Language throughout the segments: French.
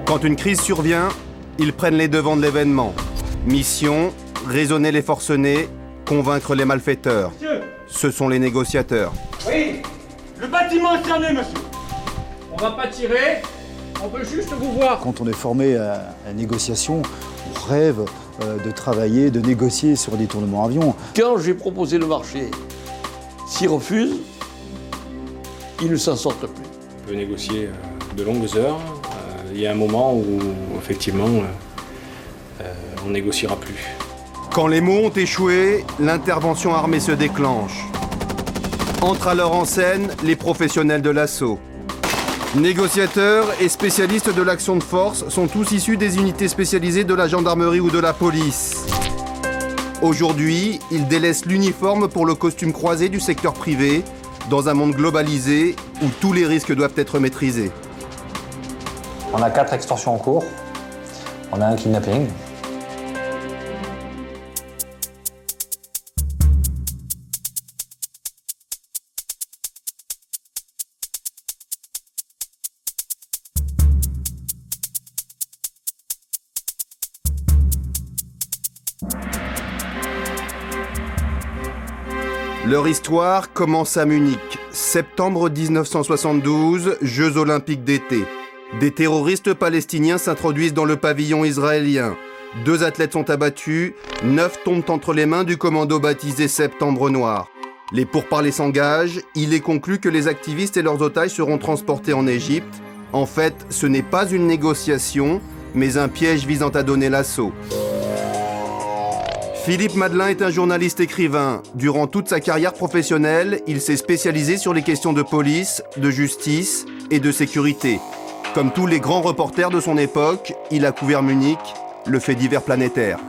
Quand une crise survient, ils prennent les devants de l'événement. Mission, raisonner les forcenés, convaincre les malfaiteurs. Monsieur. Ce sont les négociateurs. Oui, le bâtiment est cerné, monsieur. On va pas tirer, on veut juste vous voir. Quand on est formé à la négociation, on rêve de travailler, de négocier sur des tournements avions. Quand j'ai proposé le marché, s'ils refusent, ils ne s'en sortent plus. On peut négocier de longues heures. Il y a un moment où, effectivement, on négociera plus. Quand les mots ont échoué, l'intervention armée se déclenche. Entrent alors en scène les professionnels de l'assaut. Négociateurs et spécialistes de l'action de force sont tous issus des unités spécialisées de la gendarmerie ou de la police. Aujourd'hui, ils délaissent l'uniforme pour le costume croisé du secteur privé, dans un monde globalisé où tous les risques doivent être maîtrisés. On a 4 extorsions en cours. On a un kidnapping. Leur histoire commence à Munich, septembre 1972, Jeux olympiques d'été. Des terroristes palestiniens s'introduisent dans le pavillon israélien. 2 athlètes sont abattus, 9 tombent entre les mains du commando baptisé Septembre Noir. Les pourparlers s'engagent, il est conclu que les activistes et leurs otages seront transportés en Égypte. En fait, ce n'est pas une négociation, mais un piège visant à donner l'assaut. Philippe Madelin est un journaliste écrivain. Durant toute sa carrière professionnelle, il s'est spécialisé sur les questions de police, de justice et de sécurité. Comme tous les grands reporters de son époque, il a couvert Munich, le fait divers planétaire.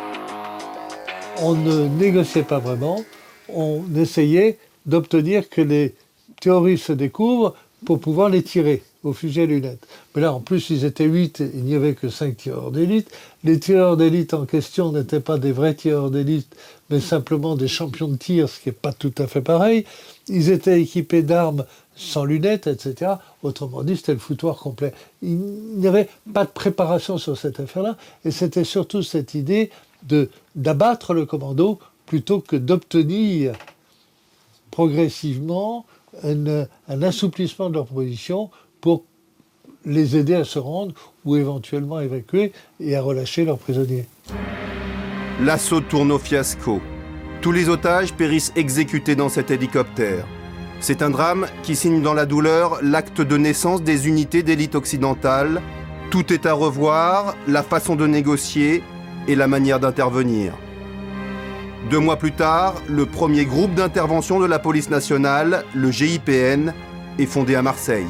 On ne négociait pas vraiment, on essayait d'obtenir que les terroristes se découvrent pour pouvoir les tirer au fusil à lunettes. Mais là, en plus, ils étaient 8, il n'y avait que 5 tireurs d'élite. Les tireurs d'élite en question n'étaient pas des vrais tireurs d'élite, mais simplement des champions de tir, ce qui n'est pas tout à fait pareil. Ils étaient équipés d'armes sans lunettes, etc. Autrement dit, c'était le foutoir complet. Il n'y avait pas de préparation sur cette affaire-là, et c'était surtout cette idée d'abattre le commando plutôt que d'obtenir progressivement un assouplissement de leur position pour les aider à se rendre ou éventuellement à évacuer et à relâcher leurs prisonniers. L'assaut tourne au fiasco. Tous les otages périssent exécutés dans cet hélicoptère. C'est un drame qui signe dans la douleur l'acte de naissance des unités d'élite occidentale. Tout est à revoir, la façon de négocier et la manière d'intervenir. 2 mois plus tard, le premier groupe d'intervention de la police nationale, le GIPN, est fondé à Marseille.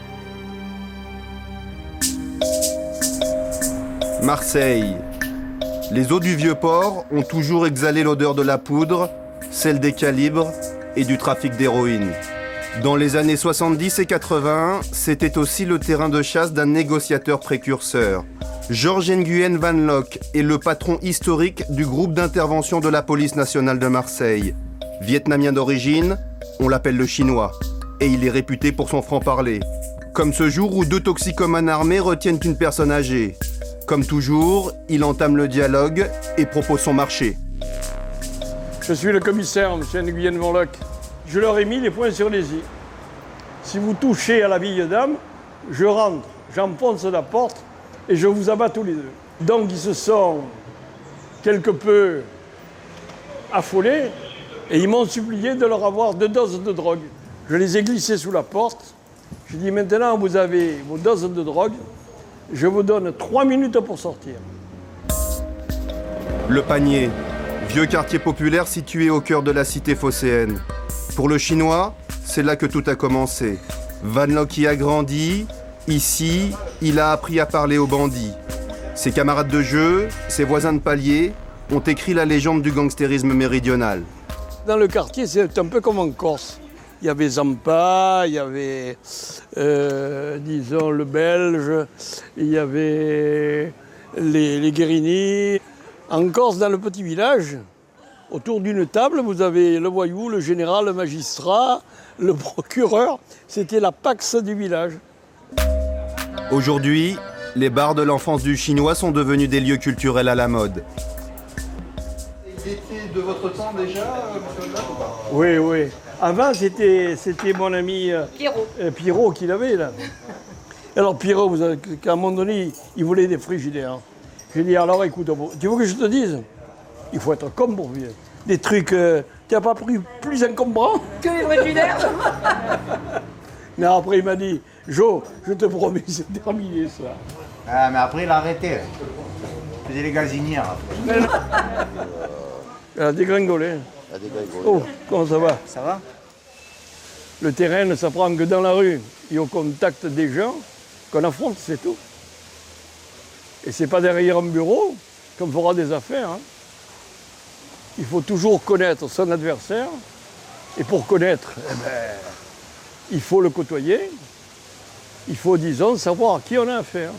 Marseille. Les eaux du Vieux-Port ont toujours exhalé l'odeur de la poudre, celle des calibres et du trafic d'héroïne. Dans les années 70 et 80, c'était aussi le terrain de chasse d'un négociateur précurseur. Georges Nguyen Van Lok est le patron historique du groupe d'intervention de la police nationale de Marseille. Vietnamien d'origine, on l'appelle le Chinois, et il est réputé pour son franc-parler. Comme ce jour où 2 toxicomanes armés retiennent une personne âgée. Comme toujours, il entame le dialogue et propose son marché. Je suis le commissaire, M. Nguyen Van Lok. Je leur ai mis les points sur les i. Si vous touchez à la vieille dame, je rentre, j'enfonce la porte et je vous abats tous les 2. Donc ils se sont quelque peu affolés et ils m'ont supplié de leur avoir 2 doses de drogue. Je les ai glissés sous la porte. J'ai dit maintenant vous avez vos doses de drogue. Je vous donne 3 minutes pour sortir. Le Panier, vieux quartier populaire situé au cœur de la cité phocéenne. Pour le Chinois, c'est là que tout a commencé. Van Lok y a grandi. Ici, il a appris à parler aux bandits. Ses camarades de jeu, ses voisins de palier, ont écrit la légende du gangstérisme méridional. Dans le quartier, c'est un peu comme en Corse. Il y avait Zampa, il y avait, disons, le Belge, il y avait les Guérini. En Corse, dans le petit village, autour d'une table, vous avez le voyou, le général, le magistrat, le procureur. C'était la pax du village. Aujourd'hui, les bars de l'enfance du Chinois sont devenus des lieux culturels à la mode. Il était de votre temps déjà, monsieur Olaf, ou pas ? Oui, oui. Avant, c'était mon ami Pierrot qui l'avait, là. Alors, Pierrot, qu'à un moment donné, il voulait des frigidaires. J'ai dit, alors écoute, tu veux que je te dise ? Il faut être comme pour vivre. Des trucs, tu n'as pas pris plus encombrants que les frigidaires. Non, après, il m'a dit, Jo, je te promets, c'est terminé, ça. Ah, mais après, il a arrêté. Il faisait les gazinières. Elle a dégringolé. Oh, comment ça va ? Ça va ? Le terrain ne s'apprend que dans la rue et au contact des gens qu'on affronte, c'est tout. Et c'est pas derrière un bureau qu'on fera des affaires. Hein. Il faut toujours connaître son adversaire. Et pour connaître, il faut le côtoyer. Il faut, disons, savoir à qui on a affaire.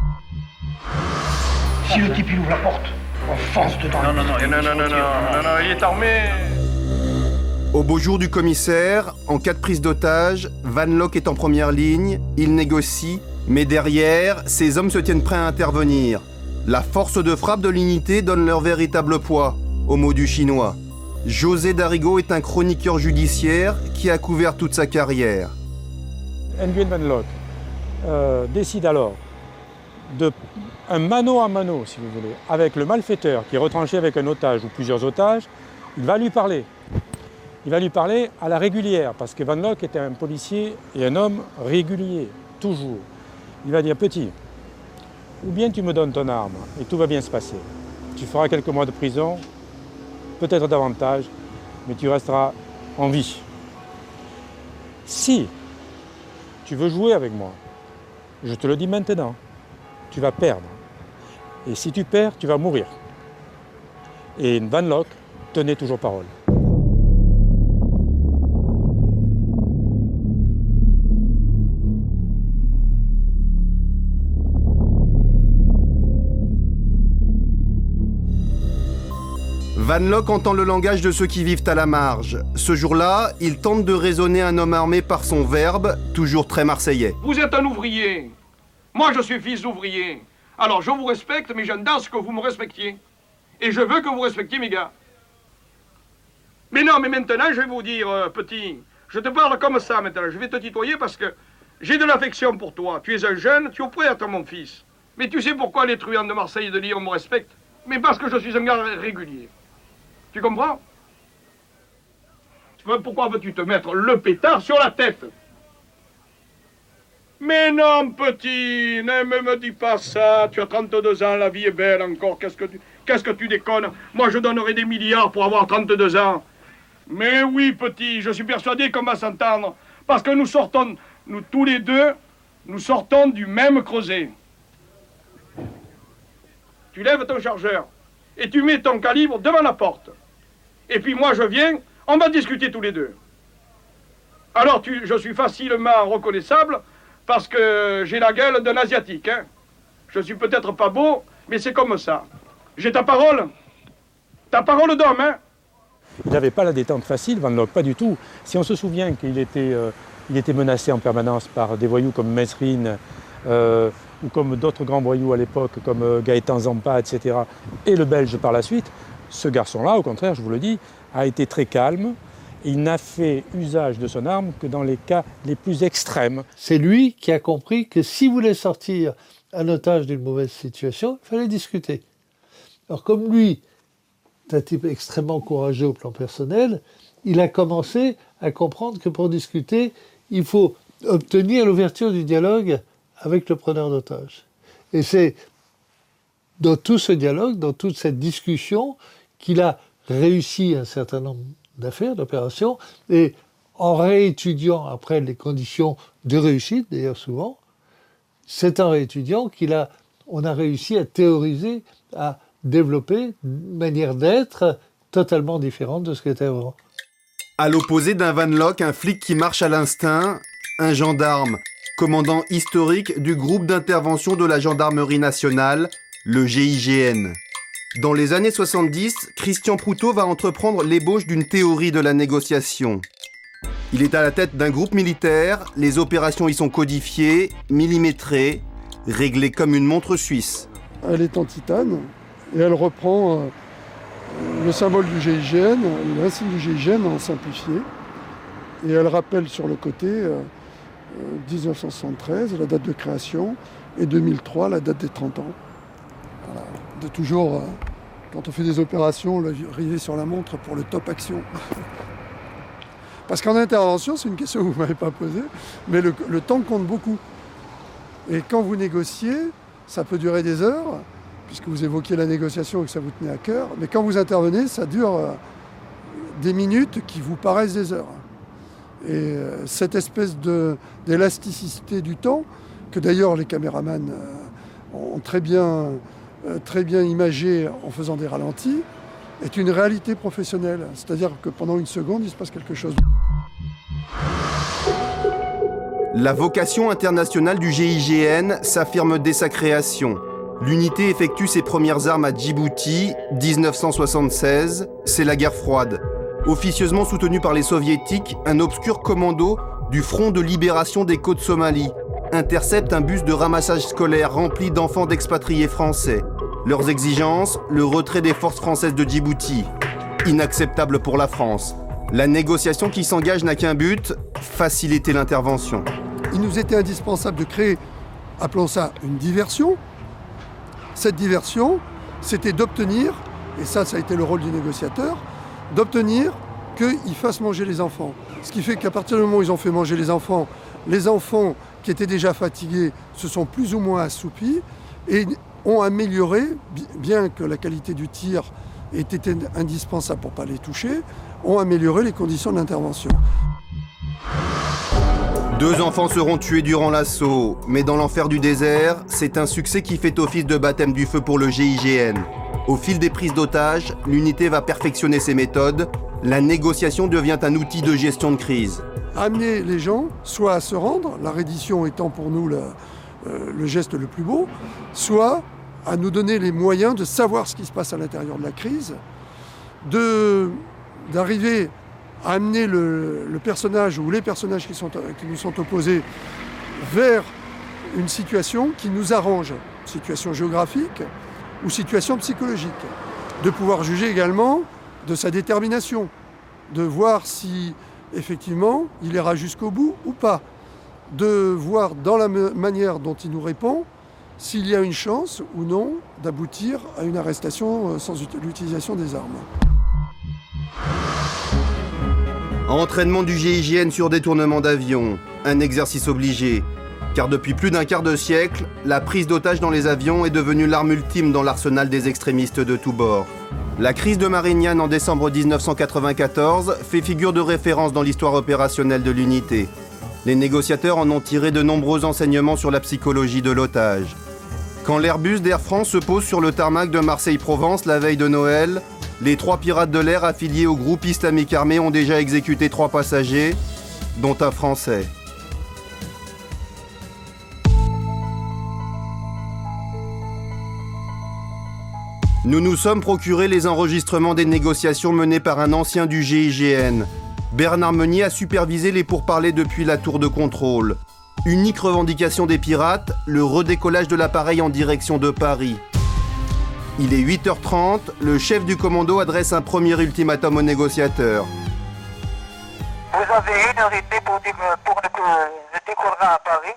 Si le type il ouvre la porte, on fonce dedans. Non, il est armé. Au beau jour du commissaire, en cas de prise d'otage, Van Locke est en première ligne, il négocie, mais derrière, ces hommes se tiennent prêts à intervenir. La force de frappe de l'unité donne leur véritable poids, au mot du Chinois. José Darigo est un chroniqueur judiciaire qui a couvert toute sa carrière. Nguyen Van Locke décide alors un mano à mano, si vous voulez, avec le malfaiteur qui est retranché avec un otage ou plusieurs otages. Il va lui parler. Il va lui parler à la régulière, parce que Van Locke était un policier et un homme régulier, toujours. Il va dire, petit, ou bien tu me donnes ton arme et tout va bien se passer. Tu feras quelques mois de prison, peut-être davantage, mais tu resteras en vie. Si tu veux jouer avec moi, je te le dis maintenant, tu vas perdre. Et si tu perds, tu vas mourir. Et Van Locke tenait toujours parole. Van Locke entend le langage de ceux qui vivent à la marge. Ce jour-là, il tente de raisonner un homme armé par son verbe, toujours très marseillais. Vous êtes un ouvrier. Moi, je suis fils d'ouvrier. Alors, je vous respecte, mais j'endance que vous me respectiez. Et je veux que vous respectiez mes gars. Mais non, mais maintenant, je vais vous dire, petit, je te parle comme ça maintenant. Je vais te tutoyer parce que j'ai de l'affection pour toi. Tu es un jeune, tu es prêt à être mon fils. Mais tu sais pourquoi les truands de Marseille et de Lyon me respectent? Mais parce que je suis un gars régulier. Tu comprends? Pourquoi veux-tu te mettre le pétard sur la tête? Mais non, petit, ne me dis pas ça. Tu as 32 ans, la vie est belle encore. Qu'est-ce que tu déconnes? Moi, je donnerais des milliards pour avoir 32 ans. Mais oui, petit, je suis persuadé qu'on va s'entendre. Parce que nous tous les deux, nous sortons du même creuset. Tu lèves ton chargeur et tu mets ton calibre devant la porte. Et puis moi, je viens, on va discuter tous les deux. Alors, je suis facilement reconnaissable parce que j'ai la gueule d'un Asiatique. Hein. Je suis peut-être pas beau, mais c'est comme ça. J'ai ta parole d'homme, hein. Il n'avait pas la détente facile, Van Locke, pas du tout. Si on se souvient qu'il était menacé en permanence par des voyous comme Mesrine, ou comme d'autres grands voyous à l'époque, comme Gaëtan Zampa, etc., et le Belge par la suite, ce garçon-là, au contraire, je vous le dis, a été très calme. Il n'a fait usage de son arme que dans les cas les plus extrêmes. C'est lui qui a compris que s'il voulait sortir un otage d'une mauvaise situation, il fallait discuter. Alors comme lui, c'est un type extrêmement courageux au plan personnel, il a commencé à comprendre que pour discuter, il faut obtenir l'ouverture du dialogue avec le preneur d'otage. Et c'est dans tout ce dialogue, dans toute cette discussion, qu'il a réussi un certain nombre d'affaires, d'opérations, et en réétudiant après les conditions de réussite, d'ailleurs souvent, c'est en réétudiant on a réussi à théoriser, à développer une manière d'être totalement différente de ce qu'était avant. À l'opposé d'un Van Locke, un flic qui marche à l'instinct, un gendarme, commandant historique du groupe d'intervention de la gendarmerie nationale, le GIGN. Dans les années 70, Christian Proutot va entreprendre l'ébauche d'une théorie de la négociation. Il est à la tête d'un groupe militaire, les opérations y sont codifiées, millimétrées. réglée comme une montre suisse. Elle est en titane et elle reprend le symbole du GIGN, l'insigne du GIGN en simplifié. Et elle rappelle sur le côté 1973, la date de création, et 2003, la date des 30 ans. Voilà. De toujours, quand on fait des opérations, arriver sur la montre pour le top action. Parce qu'en intervention, c'est une question que vous ne m'avez pas posée, mais le temps compte beaucoup. Et quand vous négociez, ça peut durer des heures, puisque vous évoquiez la négociation et que ça vous tenait à cœur, mais quand vous intervenez, ça dure des minutes qui vous paraissent des heures. Et cette espèce d'élasticité du temps, que d'ailleurs les caméramans ont très bien imagé en faisant des ralentis, est une réalité professionnelle. C'est-à-dire que pendant une seconde, il se passe quelque chose. La vocation internationale du GIGN s'affirme dès sa création. L'unité effectue ses premières armes à Djibouti, 1976, c'est la guerre froide. Officieusement soutenu par les soviétiques, un obscur commando du Front de libération des côtes Somalie intercepte un bus de ramassage scolaire rempli d'enfants d'expatriés français. Leurs exigences, le retrait des forces françaises de Djibouti. Inacceptable pour la France. La négociation qui s'engage n'a qu'un but, faciliter l'intervention. Il nous était indispensable de créer, appelons ça une diversion. Cette diversion, c'était d'obtenir, et ça a été le rôle du négociateur, d'obtenir qu'ils fassent manger les enfants. Ce qui fait qu'à partir du moment où ils ont fait manger les enfants qui étaient déjà fatigués se sont plus ou moins assoupis et ont amélioré, bien que la qualité du tir ait été indispensable pour ne pas les toucher, ont amélioré les conditions d'intervention. 2 enfants seront tués durant l'assaut, mais dans l'enfer du désert, c'est un succès qui fait office de baptême du feu pour le GIGN. Au fil des prises d'otages, l'unité va perfectionner ses méthodes. La négociation devient un outil de gestion de crise. Amener les gens, soit à se rendre, la reddition étant pour nous le geste le plus beau, soit à nous donner les moyens de savoir ce qui se passe à l'intérieur de la crise, d'arriver à amener le personnage ou les personnages qui nous sont opposés vers une situation qui nous arrange, situation géographique ou situation psychologique. De pouvoir juger également de sa détermination, de voir si effectivement il ira jusqu'au bout ou pas, de voir dans la manière dont il nous répond s'il y a une chance ou non d'aboutir à une arrestation sans l'utilisation des armes. Entraînement du GIGN sur détournement d'avion, un exercice obligé. Car depuis plus d'un quart de siècle, la prise d'otages dans les avions est devenue l'arme ultime dans l'arsenal des extrémistes de tous bords. La crise de Marignane en décembre 1994 fait figure de référence dans l'histoire opérationnelle de l'unité. Les négociateurs en ont tiré de nombreux enseignements sur la psychologie de l'otage. Quand l'Airbus d'Air France se pose sur le tarmac de Marseille-Provence la veille de Noël, les 3 pirates de l'air affiliés au groupe islamique armé ont déjà exécuté 3 passagers, dont un Français. Nous nous sommes procuré les enregistrements des négociations menées par un ancien du GIGN. Bernard Meunier a supervisé les pourparlers depuis la tour de contrôle. Unique revendication des pirates, le redécollage de l'appareil en direction de Paris. Il est 8h30, le chef du commando adresse un premier ultimatum aux négociateurs. Vous avez 1h30 pour le décollera à Paris.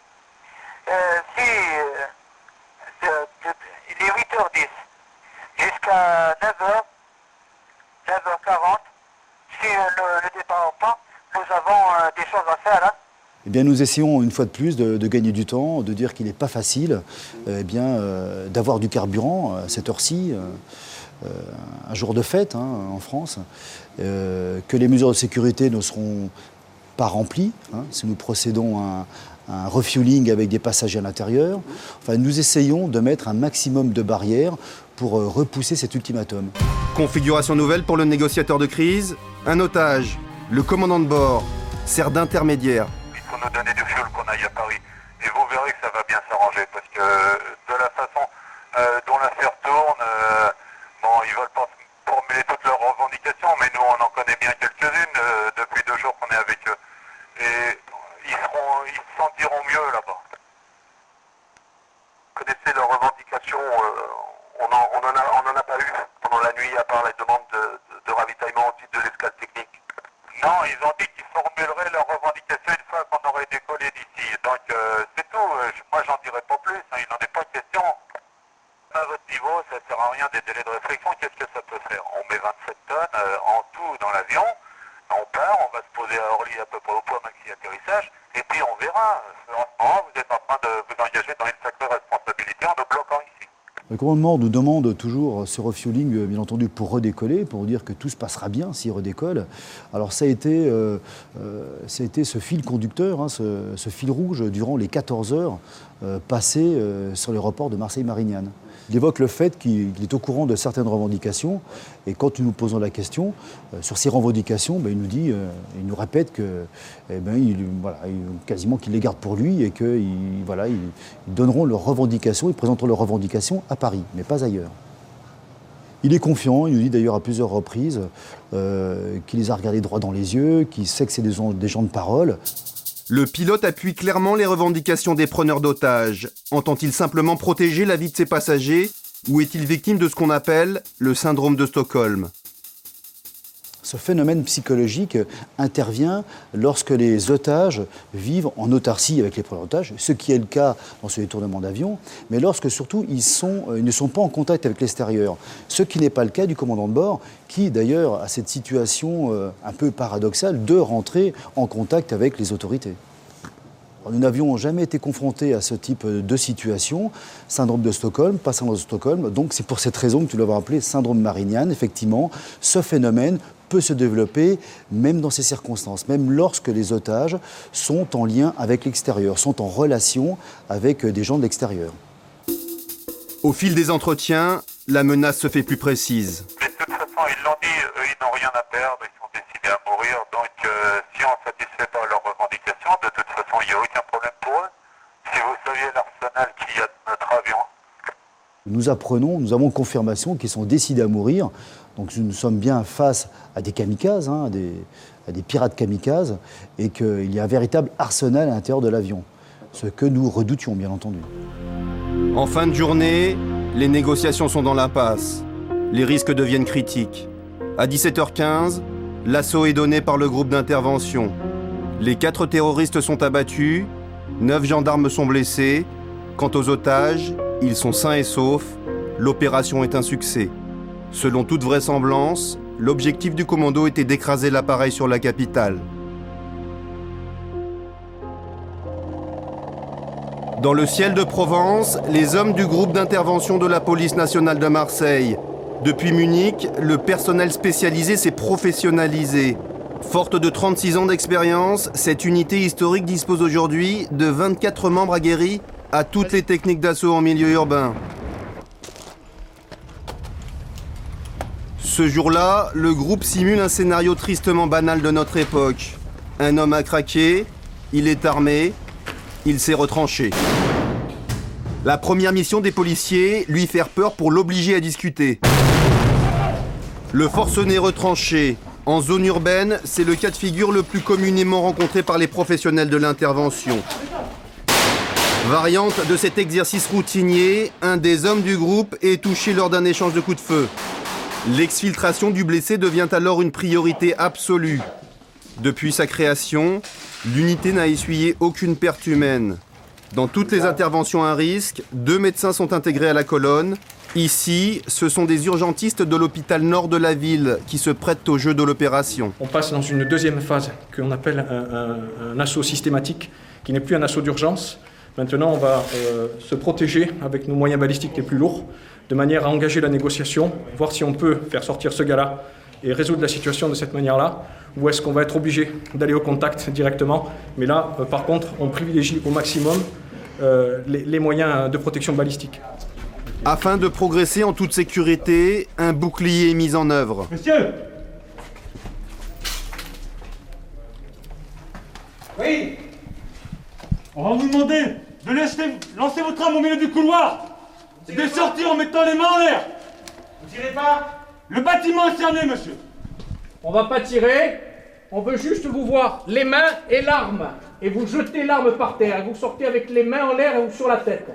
Il est 8h10. Jusqu'à 9h, 9h40, si le départ pas, nous avons des choses à faire. Hein. Eh bien, nous essayons une fois de plus de gagner du temps, de dire qu'il n'est pas facile d'avoir du carburant à cette heure-ci, un jour de fête en France, que les mesures de sécurité ne seront pas remplies si nous procédons à un refueling avec des passagers à l'intérieur. Enfin, nous essayons de mettre un maximum de barrières pour repousser cet ultimatum. Configuration nouvelle pour le négociateur de crise. Un otage, le commandant de bord, sert d'intermédiaire. Il faut nous donner du fuel qu'on aille à Paris. Et vous verrez que ça va bien s'arranger. Parce que de la façon dont l'affaire tourne, ils veulent pas formuler toutes leurs revendications, mais nous on en connaît bien quelques-unes depuis 2 jours qu'on est avec eux. Et ils se sentiront mieux là-bas. question. À votre niveau, ça ne sert à rien des délais de réflexion. Qu'est-ce que ça peut faire? On met 27 tonnes en tout dans l'avion. On part, on va se poser à Orly à peu près au point maxi atterrissage. Et puis on verra. En ce moment, vous êtes en train de vous engager dans une sacrée responsabilité en nous bloquant ici. Le commandement nous demande toujours ce refueling, bien entendu, pour redécoller, pour dire que tout se passera bien s'il redécolle. Alors ça a été ce fil conducteur, hein, ce fil rouge durant les 14 heures passées sur l'aéroport de Marseille-Marignane. Il évoque le fait qu'il est au courant de certaines revendications, et quand nous nous posons la question sur ces revendications, il nous dit, il nous répète que, quasiment qu'il les garde pour lui et qu'ils donneront leurs revendications, ils présenteront leurs revendications à Paris, mais pas ailleurs. Il est confiant, il nous dit d'ailleurs à plusieurs reprises qu'il les a regardés droit dans les yeux, qu'il sait que c'est des gens de parole. Le pilote appuie clairement les revendications des preneurs d'otages. Entend-il simplement protéger la vie de ses passagers ou est-il victime de ce qu'on appelle le syndrome de Stockholm? Ce phénomène psychologique intervient lorsque les otages vivent en autarcie avec les preneurs d'otages, ce qui est le cas dans ce détournement d'avion, mais lorsque surtout ils ne sont pas en contact avec l'extérieur. Ce qui n'est pas le cas du commandant de bord, qui d'ailleurs a cette situation un peu paradoxale de rentrer en contact avec les autorités. Nous n'avions jamais été confrontés à ce type de situation, syndrome de Stockholm, pas syndrome de Stockholm, donc c'est pour cette raison que tu l'avais appelé syndrome Marignane. Effectivement, ce phénomène peut se développer même dans ces circonstances, même lorsque les otages sont en lien avec l'extérieur, sont en relation avec des gens de l'extérieur. Au fil des entretiens, la menace se fait plus précise. Mais de toute façon, ils l'ont dit, eux, ils n'ont rien à perdre, ils sont décidés à mourir, donc si on ne satisfait pas leurs revendications, de toute façon, il n'y a aucun problème pour eux. Si vous saviez l'arsenal qu'il y a de notre avion. Nous apprenons, nous avons confirmation qu'ils sont décidés à mourir. Donc nous sommes bien face à des kamikazes, à des pirates kamikazes, et qu'il y a un véritable arsenal à l'intérieur de l'avion. Ce que nous redoutions, bien entendu. En fin de journée, les négociations sont dans l'impasse. Les risques deviennent critiques. À 17h15, l'assaut est donné par le groupe d'intervention. Les 4 terroristes sont abattus, 9 gendarmes sont blessés. Quant aux otages, ils sont sains et saufs. L'opération est un succès. Selon toute vraisemblance, l'objectif du commando était d'écraser l'appareil sur la capitale. Dans le ciel de Provence, les hommes du groupe d'intervention de la police nationale de Marseille. Depuis Munich, le personnel spécialisé s'est professionnalisé. Forte de 36 ans d'expérience, cette unité historique dispose aujourd'hui de 24 membres aguerris à toutes les techniques d'assaut en milieu urbain. Ce jour-là, le groupe simule un scénario tristement banal de notre époque. Un homme a craqué, il est armé, il s'est retranché. La première mission des policiers, lui faire peur pour l'obliger à discuter. Le forcené retranché. En zone urbaine, c'est le cas de figure le plus communément rencontré par les professionnels de l'intervention. Variante de cet exercice routinier, un des hommes du groupe est touché lors d'un échange de coups de feu. L'exfiltration du blessé devient alors une priorité absolue. Depuis sa création, l'unité n'a essuyé aucune perte humaine. Dans toutes les interventions à risque, 2 médecins sont intégrés à la colonne. Ici, ce sont des urgentistes de l'hôpital nord de la ville qui se prêtent au jeu de l'opération. On passe dans une deuxième phase qu'on appelle un assaut systématique, qui n'est plus un assaut d'urgence. Maintenant, on va se protéger avec nos moyens balistiques les plus lourds, de manière à engager la négociation, voir si on peut faire sortir ce gars-là et résoudre la situation de cette manière-là, ou est-ce qu'on va être obligé d'aller au contact directement. Mais là, par contre, on privilégie au maximum les moyens de protection balistique. Afin de progresser en toute sécurité, un bouclier est mis en œuvre. Monsieur! Oui? On va vous demander de lancer votre arme au milieu du couloir et de sortir en mettant les mains en l'air. Vous tirez pas? Le bâtiment est cerné, monsieur. On va pas tirer, on veut juste vous voir les mains et l'arme. Et vous jetez l'arme par terre, et vous sortez avec les mains en l'air ou sur la tête.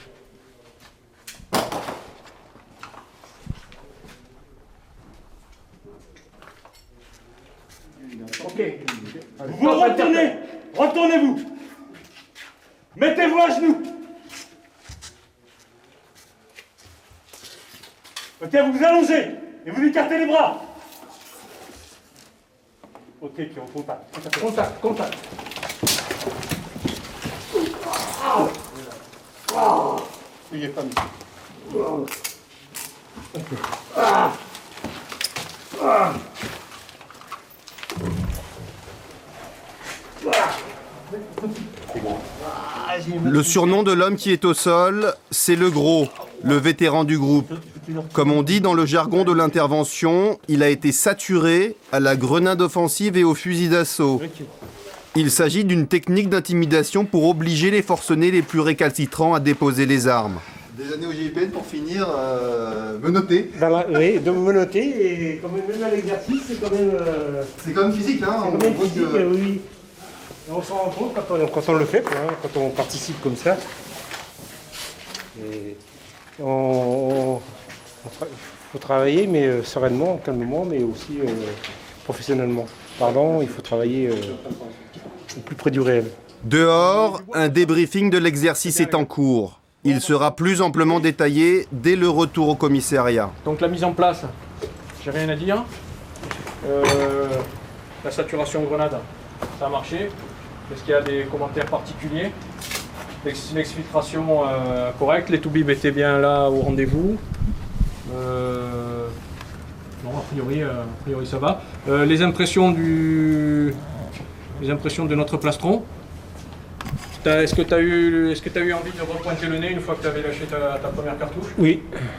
Ok. Vous retournez, retournez-vous. Mettez-vous à genoux. Ok, vous vous allongez et vous écartez les bras. Ok, puis on contact. Contact. Il est pas mis. Le surnom de l'homme qui est au sol, c'est le gros, le vétéran du groupe. Comme on dit dans le jargon de l'intervention, il a été saturé à la grenade offensive et au fusil d'assaut. Il s'agit d'une technique d'intimidation pour obliger les forcenés les plus récalcitrants à déposer les armes. Des années au GIPN pour finir menotté. Oui, de menotter et quand même à l'exercice, c'est quand même... C'est quand même physique, hein. C'est quand même physique, oui. Et on s'en rend compte quand on le fait, quoi, hein, quand on participe comme ça. Et faut travailler, mais sereinement, calmement, mais aussi professionnellement. Pardon, il faut travailler au plus près du réel. Dehors, un débriefing de l'exercice est en cours. Il sera plus amplement détaillé dès le retour au commissariat. Donc la mise en place, j'ai rien à dire. La saturation grenade, ça a marché. Est-ce qu'il y a des commentaires particuliers? L'exfiltration correcte, les toubibs étaient bien là au rendez-vous. Non, a priori ça va. Les impressions de notre plastron. Est-ce que tu as eu envie de repointer le nez une fois que tu avais lâché ta première cartouche? Oui.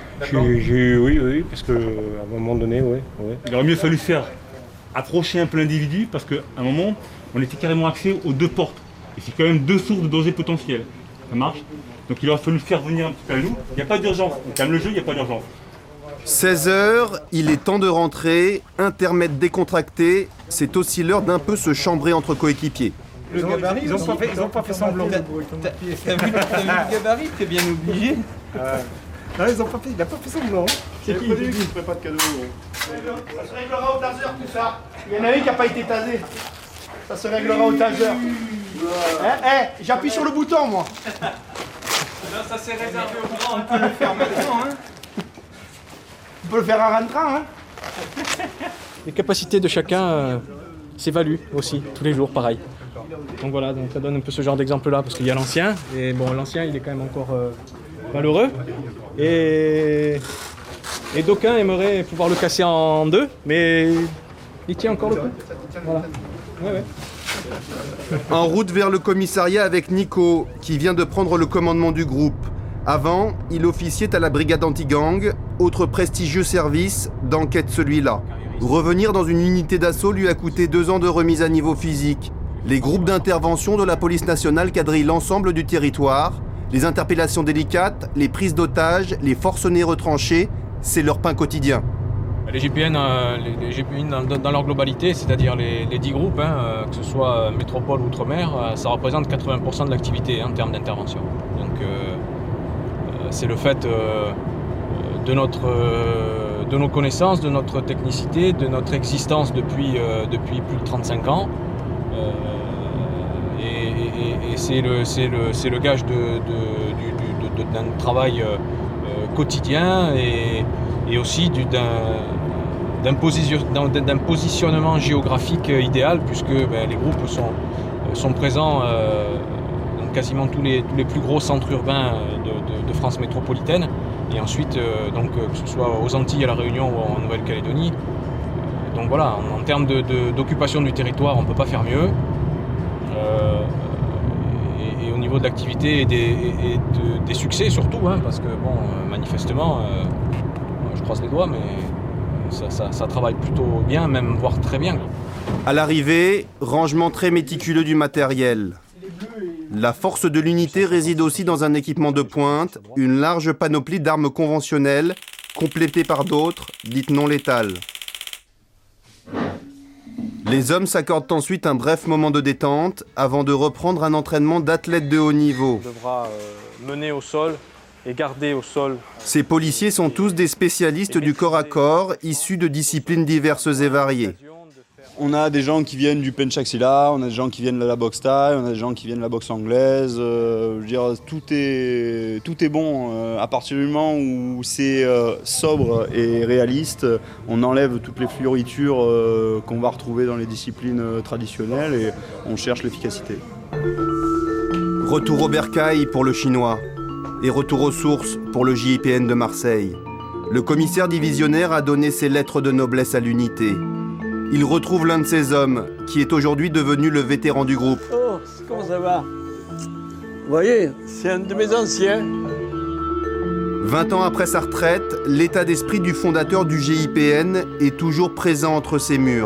Oui, parce qu'à un moment donné, oui. Il aurait mieux fallu faire approcher un peu l'individu parce qu'à un moment, on était carrément axé aux deux portes. Et c'est quand même deux sources de danger potentiel. Ça marche? Donc il aurait fallu faire venir un petit peu à nous. Il n'y a pas d'urgence. On calme le jeu, il n'y a pas d'urgence. 16h, il est temps de rentrer. Intermède décontracté, c'est aussi l'heure d'un peu se chambrer entre coéquipiers. Ils n'ont pas fait semblant. T'as vu le gabarit, t'es bien obligé. Non, il n'a pas fait semblant. C'est qui ne ferait pas de cadeau. Ça se réglera au taser tout ça. Il y en a un qui n'a pas été tasé. Ça se réglera au taser. J'appuie sur le bouton moi. Là, ça s'est réservé au grand, on peut le faire maintenant. Hein. On peut le faire en rentrant. Hein. Les capacités de chacun s'évaluent aussi, tous les jours, pareil. Donc voilà, donc ça donne un peu ce genre d'exemple-là, parce qu'il y a l'ancien, et bon, l'ancien, il est quand même encore malheureux. Et d'aucuns aimeraient pouvoir le casser en deux, mais il tient encore le coup. Voilà. Ouais. En route vers le commissariat avec Nico, qui vient de prendre le commandement du groupe. Avant, il officiait à la brigade anti-gang, autre prestigieux service, d'enquête celui-là. Revenir dans une unité d'assaut lui a coûté 2 ans de remise à niveau physique. Les groupes d'intervention de la police nationale quadrillent l'ensemble du territoire. Les interpellations délicates, les prises d'otages, les forcenés retranchés, c'est leur pain quotidien. Les GIPN, dans leur globalité, c'est-à-dire les 10 groupes, que ce soit métropole ou outre-mer, ça représente 80% de l'activité en termes d'intervention. Donc c'est le fait de nos connaissances, de notre technicité, de notre existence depuis plus de 35 ans. Et c'est le gage d'un travail quotidien et aussi d'un positionnement géographique idéal, puisque les groupes sont présents dans quasiment tous les plus gros centres urbains de France métropolitaine, et ensuite donc, que ce soit aux Antilles, à La Réunion ou en Nouvelle-Calédonie. Donc voilà, en termes d'occupation du territoire, on ne peut pas faire mieux. Et au niveau de l'activité et des succès surtout, parce que bon, manifestement, je croise les doigts, mais ça travaille plutôt bien, même voire très bien. À l'arrivée, rangement très méticuleux du matériel. La force de l'unité réside aussi dans un équipement de pointe, une large panoplie d'armes conventionnelles, complétée par d'autres, dites non létales. Les hommes s'accordent ensuite un bref moment de détente avant de reprendre un entraînement d'athlètes de haut niveau. On devra mener au sol et garder au sol. Ces policiers sont tous des spécialistes du corps à corps, issus de disciplines diverses et variées. On a des gens qui viennent du Penchaxila, on a des gens qui viennent de la boxe thaï, on a des gens qui viennent de la boxe anglaise. Je veux dire, tout est bon. À partir du moment où c'est sobre et réaliste, on enlève toutes les fioritures qu'on va retrouver dans les disciplines traditionnelles et on cherche l'efficacité. Retour au bercail pour le Chinois et retour aux sources pour le JIPN de Marseille. Le commissaire divisionnaire a donné ses lettres de noblesse à l'unité. Il retrouve l'un de ses hommes, qui est aujourd'hui devenu le vétéran du groupe. Oh, comment ça va? Vous voyez, c'est un de mes anciens. 20 ans après sa retraite, l'état d'esprit du fondateur du GIPN est toujours présent entre ses murs.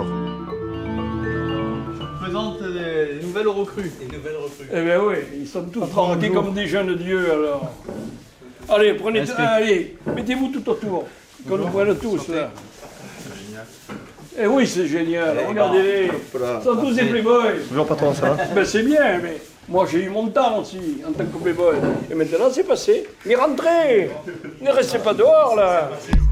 Je vous présente les nouvelles recrues. Eh bien oui, ils sont tous tranquilles comme des jeunes dieux alors. Allez, prenez, allez, mettez-vous tout autour, qu'on nous prenne tous là. Eh oui, c'est génial, regardez-les, ils sont tous des playboys. Bonjour patron, ça va? Ben c'est bien, mais moi j'ai eu mon temps aussi, en tant que playboy. Et maintenant c'est passé. Mais rentrez, ne restez pas dehors là.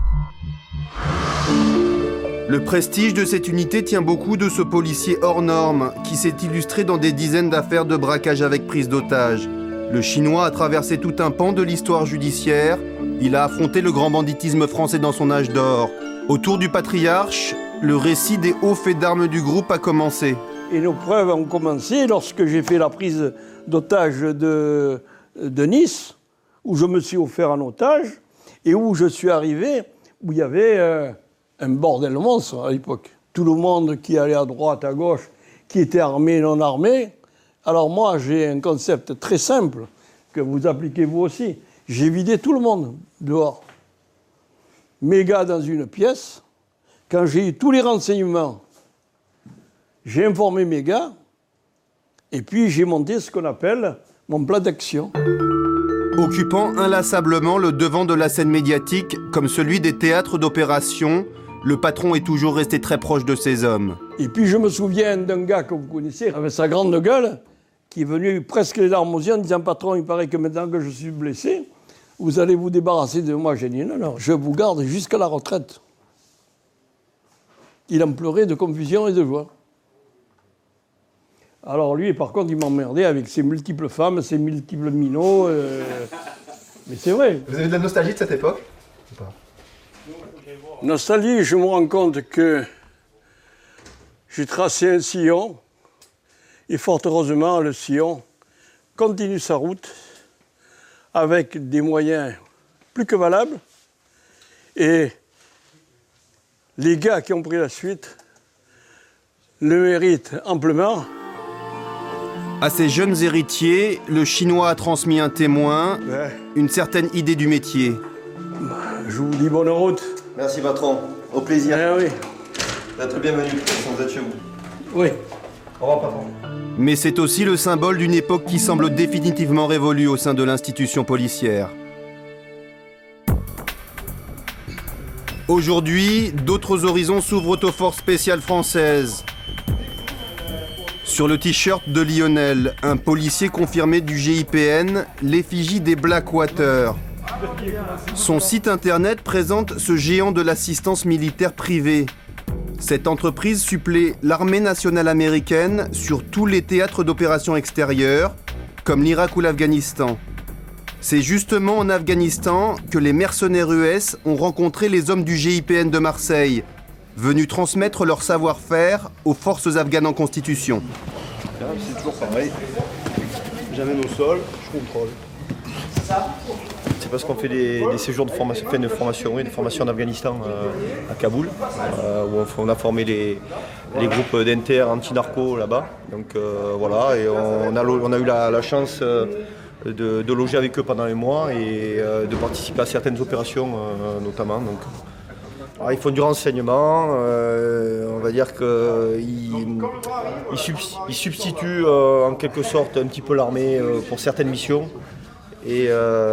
Le prestige de cette unité tient beaucoup de ce policier hors norme qui s'est illustré dans des dizaines d'affaires de braquage avec prise d'otages. Le Chinois a traversé tout un pan de l'histoire judiciaire. Il a affronté le grand banditisme français dans son âge d'or. Autour du patriarche, le récit des hauts faits d'armes du groupe a commencé. Et nos preuves ont commencé lorsque j'ai fait la prise d'otage de Nice, où je me suis offert en otage, et où je suis arrivé, où il y avait un bordel monstre à l'époque. Tout le monde qui allait à droite, à gauche, qui était armé, non armé. Alors moi, j'ai un concept très simple, que vous appliquez vous aussi. J'ai vidé tout le monde dehors. Mes gars dans une pièce. Quand j'ai eu tous les renseignements, j'ai informé mes gars, et puis j'ai monté ce qu'on appelle mon plan d'action. Occupant inlassablement le devant de la scène médiatique, comme celui des théâtres d'opération, le patron est toujours resté très proche de ses hommes. Et puis je me souviens d'un gars que vous connaissez, avec sa grande gueule, qui est venu presque les larmes aux yeux en disant « Patron, il paraît que maintenant que je suis blessé, vous allez vous débarrasser de moi. » J'ai dit « Non, non, je vous garde jusqu'à la retraite. » Il en pleurait de confusion et de joie. Alors lui, par contre, il m'emmerdait avec ses multiples femmes, ses multiples minots. Mais c'est vrai. Vous avez de la nostalgie de cette époque ou pas? Nostalgie, je me rends compte que j'ai tracé un sillon, et fort heureusement, le sillon continue sa route avec des moyens plus que valables. Et les gars qui ont pris la suite le méritent amplement. À ses jeunes héritiers, le Chinois a transmis un témoin, une certaine idée du métier. Je vous dis bonne route. Merci patron, au plaisir. Oui. Vous êtes bienvenue, vous êtes chez vous. Oui. Au revoir patron. Mais c'est aussi le symbole d'une époque qui semble définitivement révolue au sein de l'institution policière. Aujourd'hui, d'autres horizons s'ouvrent aux forces spéciales françaises. Sur le t-shirt de Lionel, un policier confirmé du GIPN, l'effigie des Blackwater. Son site internet présente ce géant de l'assistance militaire privée. Cette entreprise supplée l'armée nationale américaine sur tous les théâtres d'opérations extérieures, comme l'Irak ou l'Afghanistan. C'est justement en Afghanistan que les mercenaires US ont rencontré les hommes du GIPN de Marseille, venus transmettre leur savoir-faire aux forces afghanes en constitution. C'est toujours pareil. J'amène au sol, je contrôle. C'est parce qu'on fait des séjours de formation, des formations en Afghanistan, à Kaboul, où on a formé les groupes d'inter anti-narco là-bas. Donc voilà, et on a eu la chance de loger avec eux pendant les mois et de participer à certaines opérations notamment. Donc, alors, ils font du renseignement, on va dire qu'ils substituent en quelque sorte un petit peu l'armée pour certaines missions. Et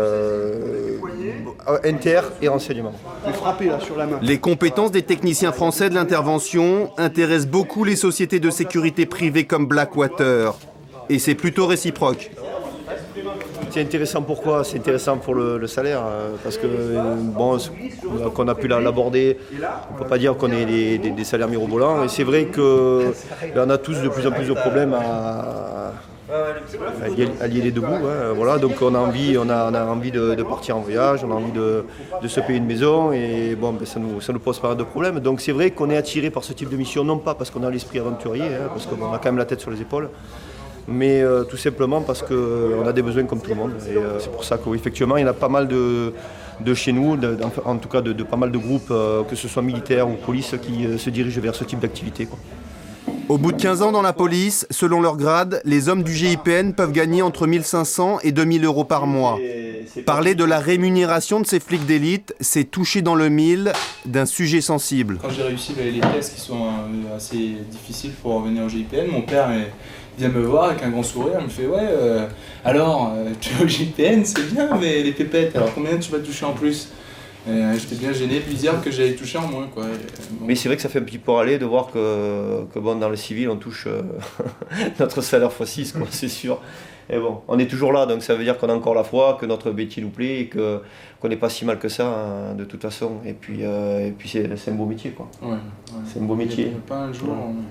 inter et renseignement. Les compétences des techniciens français de l'intervention intéressent beaucoup les sociétés de sécurité privées comme Blackwater. Et c'est plutôt réciproque. C'est intéressant pourquoi? C'est intéressant pour le salaire, parce que, bon, qu'on a pu l'aborder, on ne peut pas dire qu'on ait des salaires mirobolants, et c'est vrai qu'on a tous de plus en plus de problèmes à lier les deux bouts. Hein, voilà. Donc on a envie de partir en voyage, on a envie de se payer une maison, et bon, ben, ça nous pose pas mal de problèmes. Donc c'est vrai qu'on est attiré par ce type de mission, non pas parce qu'on a l'esprit aventurier, hein, parce qu'on a quand même la tête sur les épaules, mais tout simplement parce qu'on a des besoins comme tout le monde. Et c'est pour ça qu'effectivement, il y en a pas mal de chez nous, en tout cas de pas mal de groupes, que ce soit militaires ou police, qui se dirigent vers ce type d'activité, quoi. Au bout de 15 ans dans la police, selon leur grade, les hommes du GIPN peuvent gagner entre 1 500 et 2 000 euros par mois. Parler de la rémunération de ces flics d'élite, c'est toucher dans le mille d'un sujet sensible. Quand j'ai réussi les tests qui sont assez difficiles pour revenir au GIPN, mon père vient me voir avec un grand sourire, il me fait « Ouais, alors, tu es au GIPN, c'est bien, mais les pépettes, alors combien tu vas toucher en plus ?» J'étais bien gêné de lui dire que j'allais toucher en moins, quoi. Bon. Mais c'est vrai que ça fait un petit peu râler de voir que bon, dans le civil on touche notre salaire x6, quoi, c'est sûr. Et bon, on est toujours là, donc ça veut dire qu'on a encore la foi, que notre métier nous plaît et qu'on n'est pas si mal que ça, hein, de toute façon. Et puis c'est un beau métier, quoi. Ouais. C'est un beau métier. Il n'y a pas un jour.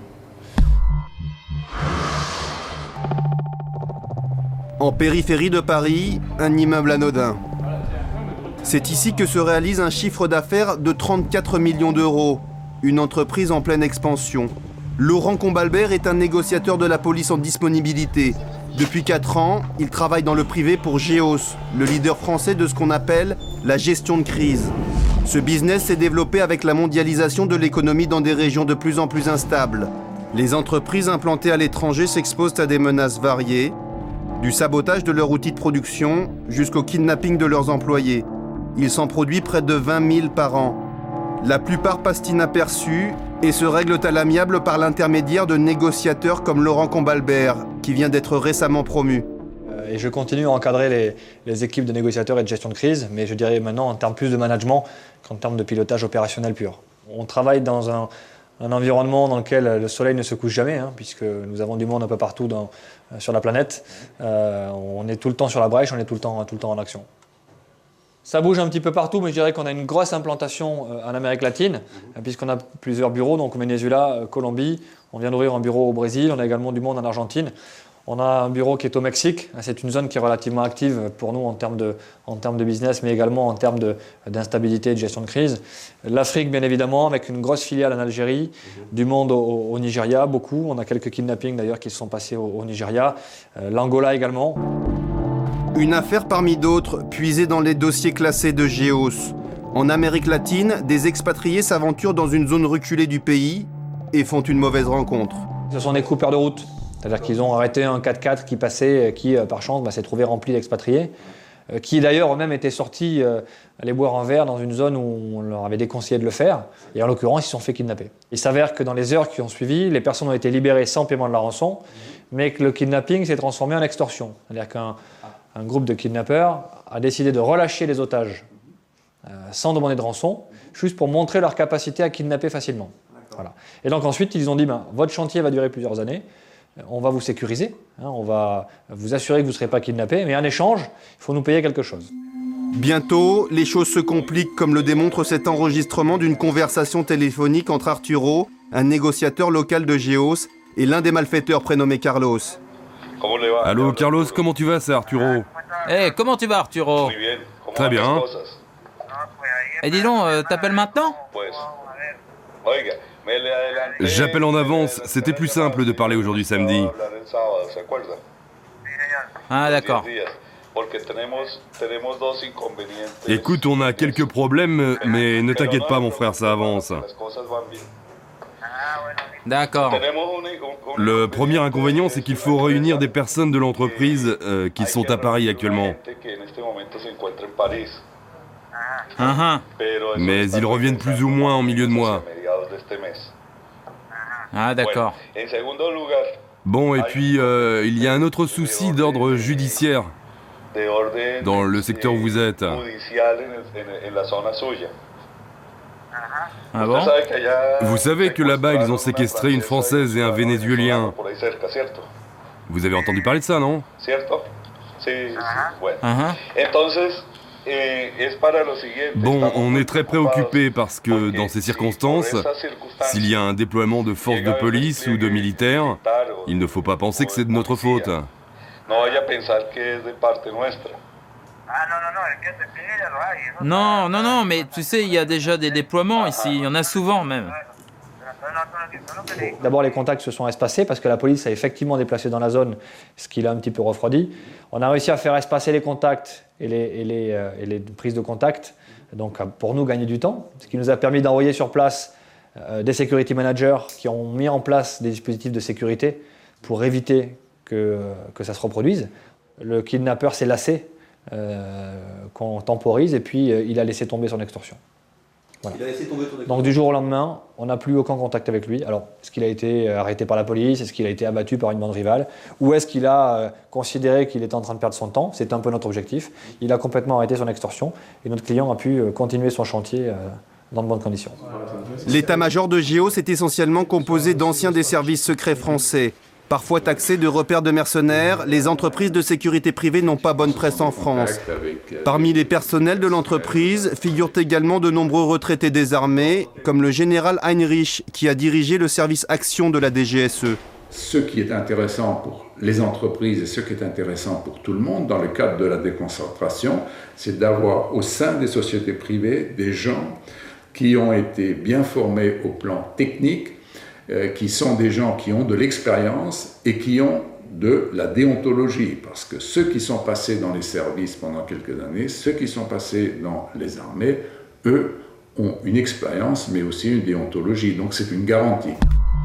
En périphérie de Paris, un immeuble anodin. C'est ici que se réalise un chiffre d'affaires de 34 millions d'euros, une entreprise en pleine expansion. Laurent Combalbert est un négociateur de la police en disponibilité. Depuis 4 ans, il travaille dans le privé pour Géos, le leader français de ce qu'on appelle la gestion de crise. Ce business s'est développé avec la mondialisation de l'économie dans des régions de plus en plus instables. Les entreprises implantées à l'étranger s'exposent à des menaces variées, du sabotage de leur outil de production jusqu'au kidnapping de leurs employés. Il s'en produit près de 20 000 par an. La plupart passent inaperçus et se règlent à l'amiable par l'intermédiaire de négociateurs comme Laurent Combalbert, qui vient d'être récemment promu. Et je continue à encadrer les équipes de négociateurs et de gestion de crise, mais je dirais maintenant en termes plus de management qu'en termes de pilotage opérationnel pur. On travaille dans un environnement dans lequel le soleil ne se couche jamais, hein, puisque nous avons du monde un peu partout sur la planète. On est tout le temps sur la brèche, on est tout le temps en action. Ça bouge un petit peu partout, mais je dirais qu'on a une grosse implantation en Amérique latine, puisqu'on a plusieurs bureaux, donc au Venezuela, Colombie, on vient d'ouvrir un bureau au Brésil, on a également du monde en Argentine. On a un bureau qui est au Mexique, c'est une zone qui est relativement active pour nous en termes de business, mais également en termes d'instabilité et de gestion de crise. L'Afrique, bien évidemment, avec une grosse filiale en Algérie, du monde au Nigeria, beaucoup. On a quelques kidnappings d'ailleurs qui se sont passés au Nigeria. L'Angola également. Une affaire parmi d'autres, puisée dans les dossiers classés de Géos. En Amérique latine, des expatriés s'aventurent dans une zone reculée du pays et font une mauvaise rencontre. Ce sont des coupeurs de route. C'est-à-dire qu'ils ont arrêté un 4x4 qui passait, qui par chance s'est trouvé rempli d'expatriés, qui d'ailleurs eux-mêmes étaient sortis aller boire un verre dans une zone où on leur avait déconseillé de le faire, et en l'occurrence ils se sont fait kidnapper. Il s'avère que dans les heures qui ont suivi, les personnes ont été libérées sans paiement de la rançon, mais que le kidnapping s'est transformé en extorsion. C'est-à-dire qu'un groupe de kidnappeurs a décidé de relâcher les otages sans demander de rançon, juste pour montrer leur capacité à kidnapper facilement. Voilà. Et donc ensuite ils ont dit votre chantier va durer plusieurs années, on va vous sécuriser, on va vous assurer que vous ne serez pas kidnappé, mais en échange, il faut nous payer quelque chose. Bientôt, les choses se compliquent comme le démontre cet enregistrement d'une conversation téléphonique entre Arturo, un négociateur local de Géos, et l'un des malfaiteurs prénommé Carlos. Allô Carlos, comment tu vas, c'est Arturo? Comment tu vas Arturo? Très bien. Et dis donc, t'appelles maintenant? J'appelle en avance, c'était plus simple de parler aujourd'hui samedi. Ah d'accord. Écoute, on a quelques problèmes, mais ne t'inquiète pas mon frère, ça avance. D'accord. Le premier inconvénient, c'est qu'il faut réunir des personnes de l'entreprise qui sont à Paris actuellement. Mais ils reviennent plus ou moins en milieu de mois. Ah d'accord. Bon, et puis il y a un autre souci d'ordre judiciaire dans le secteur où vous êtes. Ah bon? Vous savez que là-bas, ils ont séquestré une Française et un Vénézuélien. Vous avez entendu parler de ça, non? Bon, on est très préoccupé parce que dans ces circonstances, s'il y a un déploiement de forces de police ou de militaires, il ne faut pas penser que c'est de notre faute. Non, non, non, mais tu sais, il y a déjà des déploiements ici, il y en a souvent même. D'abord, les contacts se sont espacés parce que la police a effectivement déplacé dans la zone, ce qui l'a un petit peu refroidi. On a réussi à faire espacer les contacts et les prises de contact, donc pour nous gagner du temps, ce qui nous a permis d'envoyer sur place des security managers qui ont mis en place des dispositifs de sécurité pour éviter que ça se reproduise. Le kidnappeur s'est lassé qu'on temporise et puis il a laissé tomber son extorsion. Voilà. Il a laissé tomber ton extorsion. Donc du jour au lendemain, on n'a plus aucun contact avec lui. Alors, est-ce qu'il a été arrêté par la police? Est-ce qu'il a été abattu par une bande rivale? Ou est-ce qu'il a considéré qu'il était en train de perdre son temps? C'est un peu notre objectif. Il a complètement arrêté son extorsion et notre client a pu continuer son chantier dans de bonnes conditions. L'état-major de Géo s'est essentiellement composé d'anciens des services secrets français. Parfois taxées de repères de mercenaires, les entreprises de sécurité privée n'ont pas bonne presse en France. Parmi les personnels de l'entreprise figurent également de nombreux retraités des armées, comme le général Heinrich, qui a dirigé le service action de la DGSE. Ce qui est intéressant pour les entreprises et ce qui est intéressant pour tout le monde dans le cadre de la déconcentration, c'est d'avoir au sein des sociétés privées des gens qui ont été bien formés au plan technique, qui sont des gens qui ont de l'expérience et qui ont de la déontologie. Parce que ceux qui sont passés dans les services pendant quelques années, ceux qui sont passés dans les armées, eux, ont une expérience mais aussi une déontologie. Donc c'est une garantie.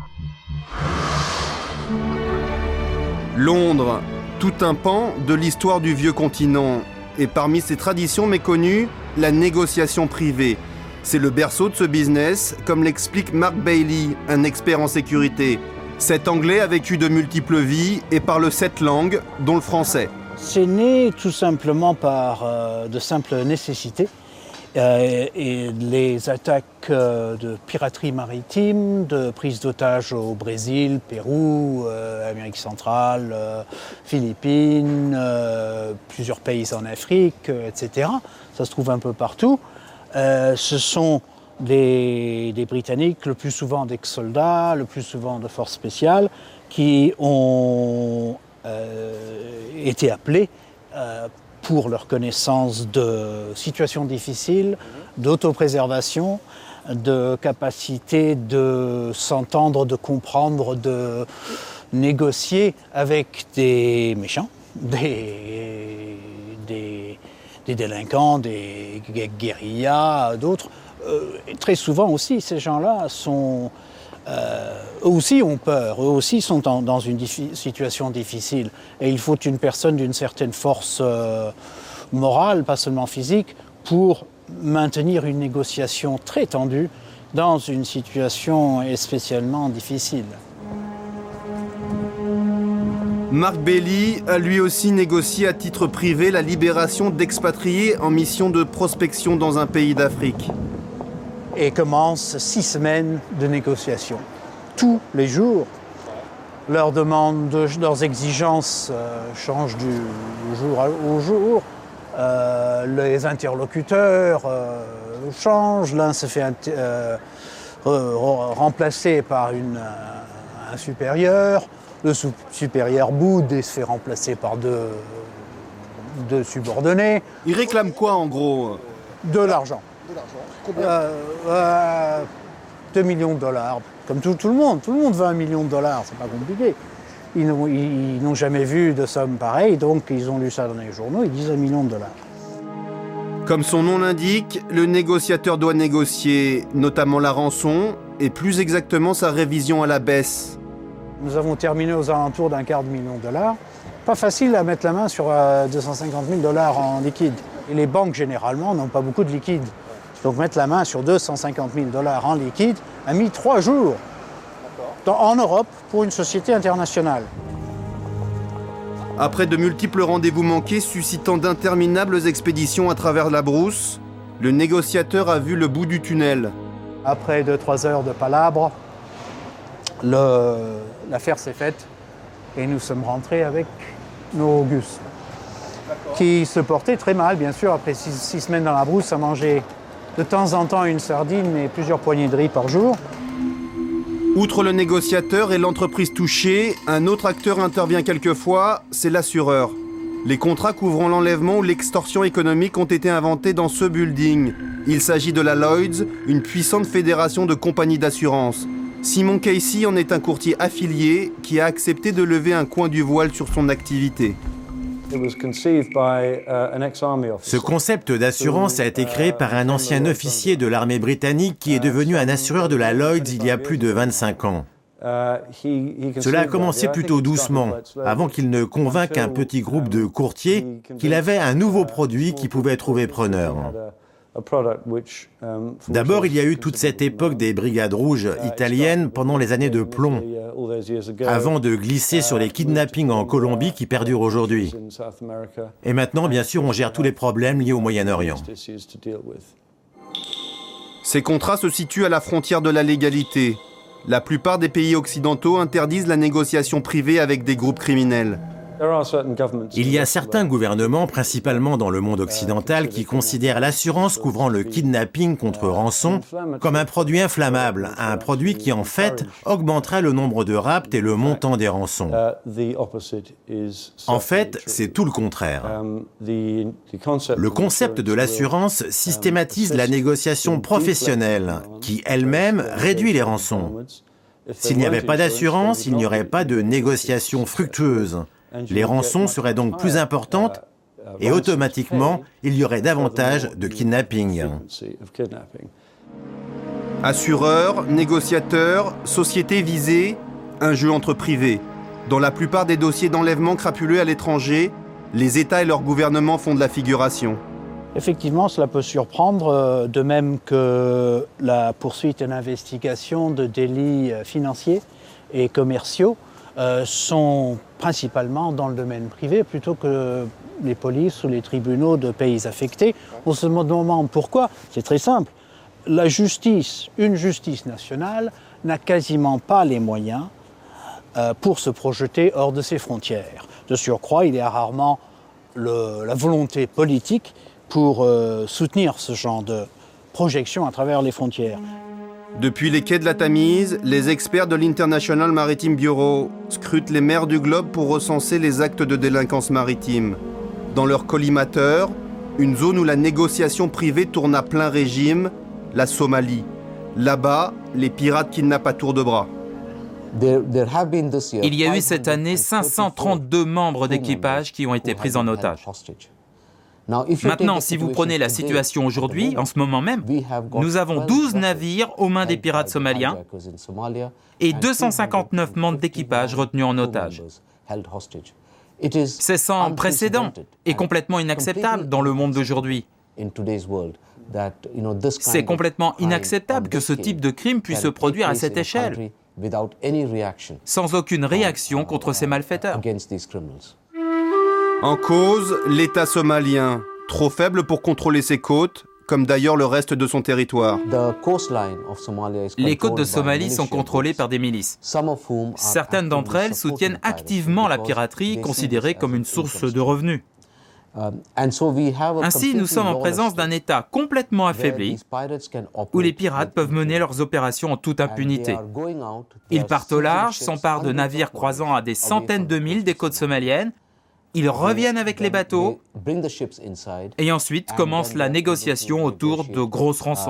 Londres, tout un pan de l'histoire du vieux continent. Et parmi ses traditions méconnues, la négociation privée. C'est le berceau de ce business, comme l'explique Mark Bailey, un expert en sécurité. Cet Anglais a vécu de multiples vies et parle 7 langues, dont le français. C'est né tout simplement par de simples nécessités. Et les attaques de piraterie maritime, de prise d'otages au Brésil, Pérou, Amérique centrale, Philippines, plusieurs pays en Afrique, etc. Ça se trouve un peu partout. Ce sont des Britanniques, le plus souvent d'ex-soldats, le plus souvent de forces spéciales, qui ont été appelés pour leur connaissance de situations difficiles, d'autopréservation, de capacité de s'entendre, de comprendre, de négocier avec des méchants, des délinquants, des guérillas, d'autres. Très souvent aussi, ces gens-là sont... eux aussi ont peur, eux aussi sont dans une situation difficile. Et il faut une personne d'une certaine force morale, pas seulement physique, pour maintenir une négociation très tendue dans une situation spécialement difficile. Mark Bailey a lui aussi négocié à titre privé la libération d'expatriés en mission de prospection dans un pays d'Afrique. Et commence 6 semaines de négociations. Tous les jours, leurs demandes, leurs exigences changent du jour au jour. Les interlocuteurs changent. L'un se fait remplacer par un supérieur. Le supérieur boude et se fait remplacer par deux subordonnés. Ils réclament quoi en gros? De l'argent. Combien 2 millions de dollars. Comme tout le monde. Tout le monde veut 1 million de dollars, c'est pas compliqué. Ils n'ont jamais vu de somme pareille, donc ils ont lu ça dans les journaux, ils disent 1 million de dollars. Comme son nom l'indique, le négociateur doit négocier notamment la rançon et plus exactement sa révision à la baisse. Nous avons terminé aux alentours d'1 quart de million de dollars. Pas facile à mettre la main sur 250 000 dollars en liquide. Et les banques, généralement, n'ont pas beaucoup de liquide. Donc mettre la main sur 250 000 dollars en liquide a mis 3 jours en Europe pour une société internationale. Après de multiples rendez-vous manqués suscitant d'interminables expéditions à travers la brousse, le négociateur a vu le bout du tunnel. Après 2-3 heures de palabres, l'affaire s'est faite et nous sommes rentrés avec nos Gus. qui se portait très mal, bien sûr, après 6 semaines dans la brousse, à manger de temps en temps une sardine et plusieurs poignées de riz par jour. Outre le négociateur et l'entreprise touchée, un autre acteur intervient quelquefois, c'est l'assureur. Les contrats couvrant l'enlèvement ou l'extorsion économique ont été inventés dans ce building. Il s'agit de la Lloyds, une puissante fédération de compagnies d'assurance. Simon Casey en est un courtier affilié qui a accepté de lever un coin du voile sur son activité. Ce concept d'assurance a été créé par un ancien officier de l'armée britannique qui est devenu un assureur de la Lloyds il y a plus de 25 ans. Cela a commencé plutôt doucement, avant qu'il ne convainque un petit groupe de courtiers qu'il avait un nouveau produit qui pouvait trouver preneur. D'abord, il y a eu toute cette époque des brigades rouges italiennes pendant les années de plomb, avant de glisser sur les kidnappings en Colombie qui perdurent aujourd'hui. Et maintenant, bien sûr, on gère tous les problèmes liés au Moyen-Orient. Ces contrats se situent à la frontière de la légalité. La plupart des pays occidentaux interdisent la négociation privée avec des groupes criminels. Il y a certains gouvernements, principalement dans le monde occidental, qui considèrent l'assurance couvrant le kidnapping contre rançon comme un produit inflammable, un produit qui en fait augmenterait le nombre de rapts et le montant des rançons. En fait, c'est tout le contraire. Le concept de l'assurance systématise la négociation professionnelle, qui elle-même réduit les rançons. S'il n'y avait pas d'assurance, il n'y aurait pas de négociation fructueuse. Les rançons seraient donc plus importantes et automatiquement, il y aurait davantage de kidnapping. Assureurs, négociateurs, sociétés visées, un jeu entre privés. Dans la plupart des dossiers d'enlèvement crapuleux à l'étranger, les États et leurs gouvernements font de la figuration. Effectivement, cela peut surprendre, de même que la poursuite et l'investigation de délits financiers et commerciaux sont principalement dans le domaine privé plutôt que les polices ou les tribunaux de pays affectés. On se demande pourquoi. C'est très simple. La justice, une justice nationale, n'a quasiment pas les moyens pour se projeter hors de ses frontières. De surcroît, il y a rarement la volonté politique pour soutenir ce genre de projection à travers les frontières. Depuis les quais de la Tamise, les experts de l'International Maritime Bureau scrutent les mers du globe pour recenser les actes de délinquance maritime. Dans leur collimateur, une zone où la négociation privée tourne à plein régime, la Somalie. Là-bas, les pirates kidnappent à tour de bras. Il y a eu cette année 532 membres d'équipage qui ont été pris en otage. Maintenant, si vous prenez la situation aujourd'hui, en ce moment même, nous avons 12 navires aux mains des pirates somaliens et 259 membres d'équipage retenus en otage. C'est sans précédent et complètement inacceptable dans le monde d'aujourd'hui. C'est complètement inacceptable que ce type de crime puisse se produire à cette échelle, sans aucune réaction contre ces malfaiteurs. En cause, l'État somalien, trop faible pour contrôler ses côtes, comme d'ailleurs le reste de son territoire. Les côtes de Somalie sont contrôlées par des milices. Certaines d'entre elles soutiennent activement la piraterie, considérée comme une source de revenus. Ainsi, nous sommes en présence d'un État complètement affaibli, où les pirates peuvent mener leurs opérations en toute impunité. Ils partent au large, s'emparent de navires croisant à des centaines de milles des côtes somaliennes, ils reviennent avec les bateaux et ensuite commence la négociation autour de grosses rançons.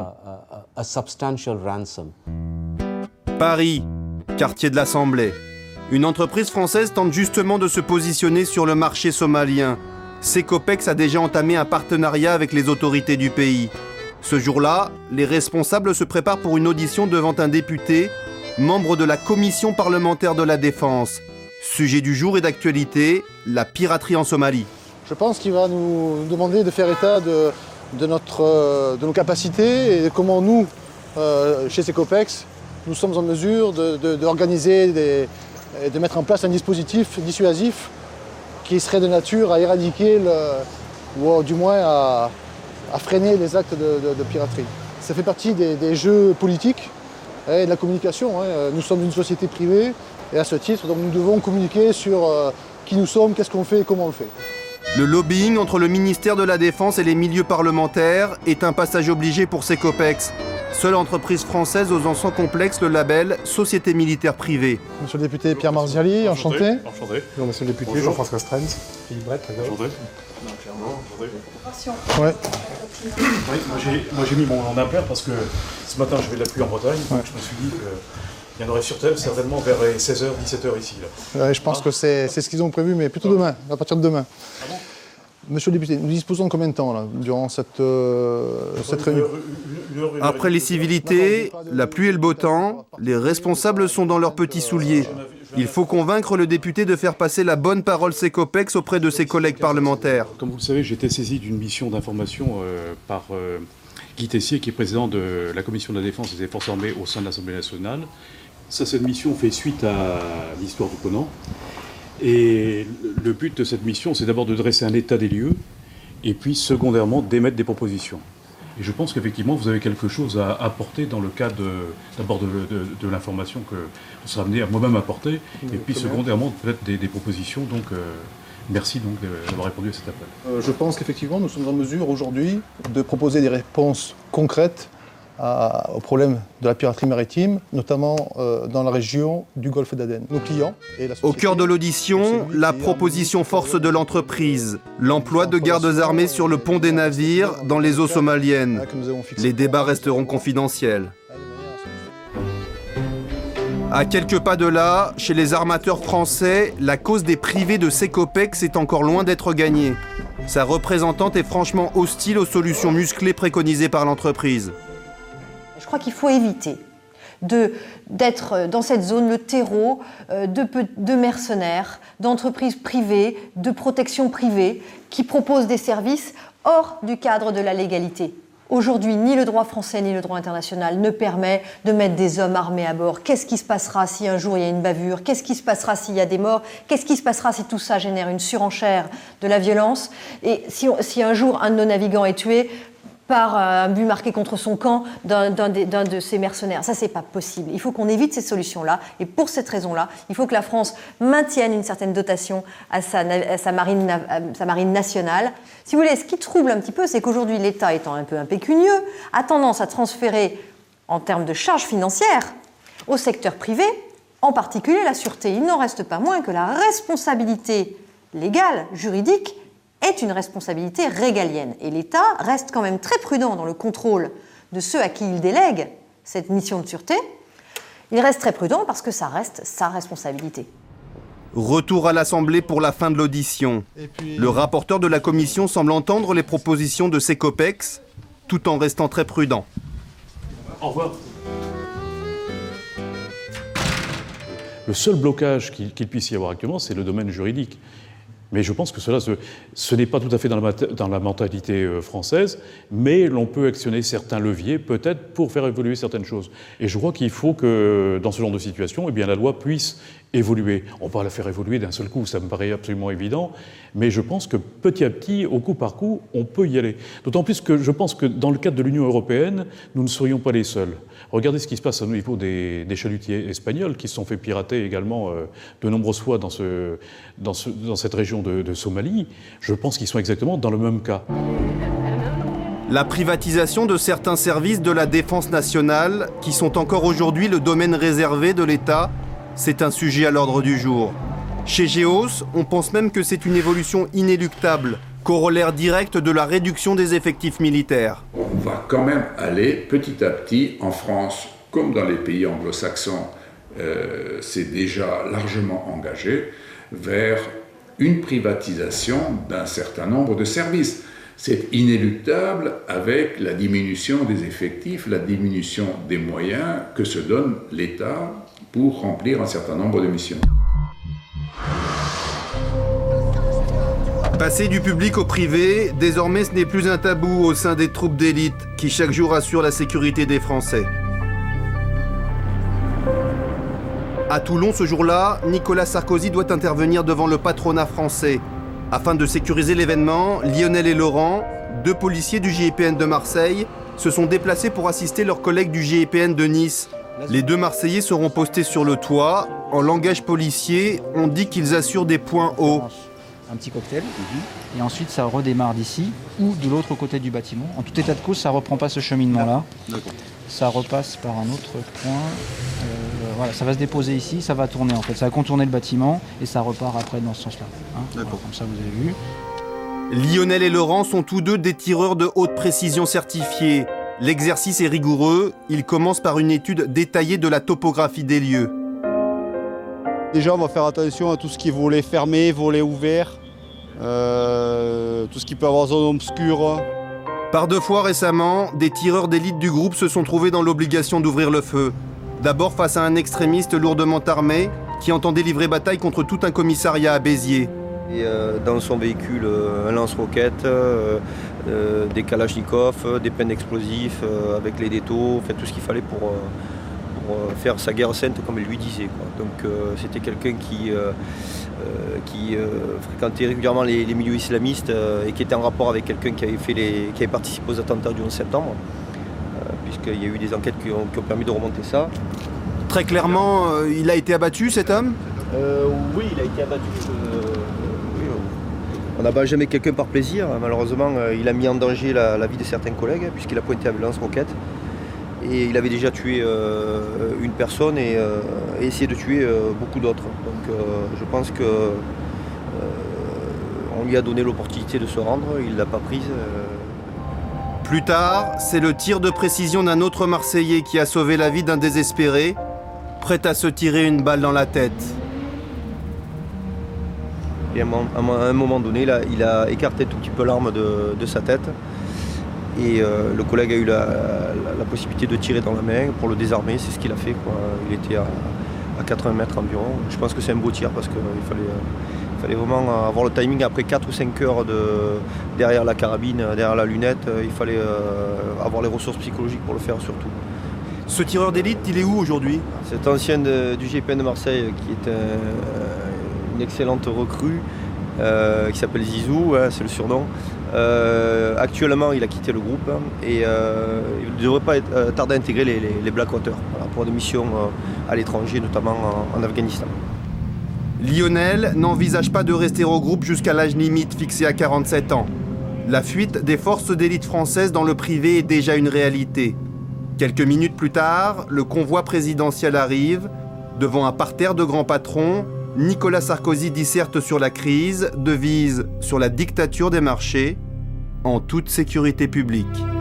Paris, quartier de l'Assemblée. Une entreprise française tente justement de se positionner sur le marché somalien. Secopex a déjà entamé un partenariat avec les autorités du pays. Ce jour-là, les responsables se préparent pour une audition devant un député, membre de la commission parlementaire de la défense. Sujet du jour et d'actualité, la piraterie en Somalie. Je pense qu'il va nous demander de faire état de nos capacités et comment nous, chez Secopex, nous sommes en mesure d'organiser et de mettre en place un dispositif dissuasif qui serait de nature à éradiquer ou du moins à freiner les actes de piraterie. Ça fait partie des jeux politiques et de la communication. Nous sommes une société privée et à ce titre, donc, nous devons communiquer sur qui nous sommes, qu'est-ce qu'on fait et comment on le fait. Le lobbying entre le ministère de la Défense et les milieux parlementaires est un passage obligé pour Cecopex, seule entreprise française osant sans complexe le label Société militaire privée. Monsieur le député Pierre Marziali, enchanté. Enchanté. Bonjour, monsieur le député Jean-François Strens. Philippe Brett, enchanté. Ouais. Oui, moi j'ai mis mon impair parce que ce matin je vais de la pluie en Bretagne, donc je me suis dit qu'il y en aurait certainement vers 16h, 17h ici. Là. Ouais, je pense que c'est ce qu'ils ont prévu, mais plutôt demain, à partir de demain. Ah bon ? Monsieur le député, nous disposons de combien de temps là, durant cette réunion? Après les civilités, la pluie et le beau temps, les responsables sont dans leurs petits souliers. Il faut convaincre le député de faire passer la bonne parole Cecopex auprès de ses collègues parlementaires. Comme vous le savez, j'ai été saisi d'une mission d'information par Guy Tessier, qui est président de la Commission de la Défense et des Forces armées au sein de l'Assemblée nationale. Cette mission fait suite à l'histoire du Conan. Et le but de cette mission, c'est d'abord de dresser un état des lieux, et puis secondairement d'émettre des propositions. Et je pense qu'effectivement, vous avez quelque chose à apporter dans le cadre d'abord de l'information que vous serez amené à moi-même apporter, et puis secondairement peut-être des propositions. Donc merci donc d'avoir répondu à cet appel. Je pense qu'effectivement, nous sommes en mesure aujourd'hui de proposer des réponses concrètes au problème de la piraterie maritime, notamment dans la région du golfe d'Aden. Nos clients et la société. Au cœur de l'audition, la proposition force de l'entreprise, l'emploi de gardes armés sur le pont des navires dans les eaux somaliennes. Les débats resteront confidentiels. À quelques pas de là, chez les armateurs français, la cause des privés de Cecopex est encore loin d'être gagnée. Sa représentante est franchement hostile aux solutions musclées préconisées par l'entreprise. Je crois qu'il faut éviter d'être dans cette zone le terreau de mercenaires, d'entreprises privées, de protection privée qui proposent des services hors du cadre de la légalité. Aujourd'hui, ni le droit français ni le droit international ne permet de mettre des hommes armés à bord. Qu'est-ce qui se passera si un jour il y a une bavure? Qu'est-ce qui se passera s'il y a des morts? Qu'est-ce qui se passera si tout ça génère une surenchère de la violence? Et si un jour un de nos navigants est tué par un but marqué contre son camp d'un de ces mercenaires. Ça, c'est pas possible. Il faut qu'on évite ces solutions-là. Et pour cette raison-là, il faut que la France maintienne une certaine dotation à sa marine nationale. Si vous voulez, ce qui trouble un petit peu, c'est qu'aujourd'hui, l'État étant un peu impécunieux, a tendance à transférer, en termes de charges financières, au secteur privé, en particulier la sûreté. Il n'en reste pas moins que la responsabilité légale, juridique, est une responsabilité régalienne. Et l'État reste quand même très prudent dans le contrôle de ceux à qui il délègue cette mission de sûreté. Il reste très prudent parce que ça reste sa responsabilité. Retour à l'Assemblée pour la fin de l'audition. Le rapporteur de la commission semble entendre les propositions de Cecopex, tout en restant très prudent. Au revoir. Le seul blocage qu'il puisse y avoir actuellement, c'est le domaine juridique. Mais je pense que ce n'est pas tout à fait dans la mentalité française, mais l'on peut actionner certains leviers, peut-être, pour faire évoluer certaines choses. Et je crois qu'il faut que, dans ce genre de situation, eh bien, la loi puisse évoluer. On va la faire évoluer d'un seul coup, ça me paraît absolument évident, mais je pense que petit à petit, au coup par coup, on peut y aller. D'autant plus que je pense que dans le cadre de l'Union européenne, nous ne serions pas les seuls. Regardez ce qui se passe au niveau des chalutiers espagnols qui se sont fait pirater également de nombreuses fois dans cette région de Somalie. Je pense qu'ils sont exactement dans le même cas. La privatisation de certains services de la défense nationale, qui sont encore aujourd'hui le domaine réservé de l'État, c'est un sujet à l'ordre du jour. Chez Geos, on pense même que c'est une évolution inéluctable, corollaire direct de la réduction des effectifs militaires. On va quand même aller petit à petit en France, comme dans les pays anglo-saxons, c'est déjà largement engagé, vers une privatisation d'un certain nombre de services. C'est inéluctable avec la diminution des effectifs, la diminution des moyens que se donne l'État pour remplir un certain nombre de missions. Passer du public au privé, désormais ce n'est plus un tabou au sein des troupes d'élite qui chaque jour assurent la sécurité des Français. À Toulon, ce jour-là, Nicolas Sarkozy doit intervenir devant le patronat français. Afin de sécuriser l'événement, Lionel et Laurent, deux policiers du GIPN de Marseille, se sont déplacés pour assister leurs collègues du GIPN de Nice. Les deux Marseillais seront postés sur le toit. En langage policier, on dit qu'ils assurent des points hauts. Un petit cocktail. et ensuite ça redémarre d'ici ou de l'autre côté du bâtiment. En tout état de cause, ça ne reprend pas ce cheminement-là. D'accord. Ça repasse par un autre point. Voilà, ça va se déposer ici, ça va tourner en fait. Ça va contourner le bâtiment et ça repart après dans ce sens-là. Hein. D'accord. Voilà, comme ça, vous avez vu. Lionel et Laurent sont tous deux des tireurs de haute précision certifiés. L'exercice est rigoureux. Il commence par une étude détaillée de la topographie des lieux. Déjà, on va faire attention à tout ce qui est volet fermé, volet ouvert, tout ce qui peut avoir zone obscure. Par 2 fois récemment, des tireurs d'élite du groupe se sont trouvés dans l'obligation d'ouvrir le feu. D'abord face à un extrémiste lourdement armé qui entendait livrer bataille contre tout un commissariat à Béziers. Et dans son véhicule, un lance-roquettes, des kalachnikovs, des peines d'explosifs avec les détos, tout ce qu'il fallait pour faire sa guerre sainte comme il lui disait, quoi. Donc c'était quelqu'un qui fréquentait régulièrement les milieux islamistes et qui était en rapport avec quelqu'un qui avait participé aux attentats du 11 septembre, puisqu'il y a eu des enquêtes qui ont permis de remonter ça. Très clairement, il a été abattu, cet homme ? Oui, il a été abattu. On n'abat jamais quelqu'un par plaisir. Malheureusement, il a mis en danger la vie de certains collègues, puisqu'il a pointé avec lance-roquette. Et il avait déjà tué une personne et essayé de tuer beaucoup d'autres. Donc je pense qu'on lui a donné l'opportunité de se rendre, il ne l'a pas prise. Plus tard, c'est le tir de précision d'un autre Marseillais qui a sauvé la vie d'un désespéré, prêt à se tirer une balle dans la tête. Et à un moment donné, il a écarté tout petit peu l'arme de sa tête. Et le collègue a eu la possibilité de tirer dans la main pour le désarmer, c'est ce qu'il a fait, quoi. Il était à 80 mètres environ. Je pense que c'est un beau tir parce qu'il fallait vraiment avoir le timing après 4 ou 5 heures derrière la carabine, derrière la lunette. Il fallait avoir les ressources psychologiques pour le faire surtout. Ce tireur d'élite, il est où aujourd'hui ? C'est ancien du GIPN de Marseille qui est une excellente recrue qui s'appelle Zizou, hein, c'est le surnom. Actuellement, il a quitté le groupe et il ne devrait pas tarder à intégrer les Blackwater pour des missions à l'étranger, notamment en Afghanistan. Lionel n'envisage pas de rester au groupe jusqu'à l'âge limite fixé à 47 ans. La fuite des forces d'élite françaises dans le privé est déjà une réalité. Quelques minutes plus tard, le convoi présidentiel arrive. Devant un parterre de grands patrons, Nicolas Sarkozy disserte sur la crise, devise sur la dictature des marchés, en toute sécurité publique.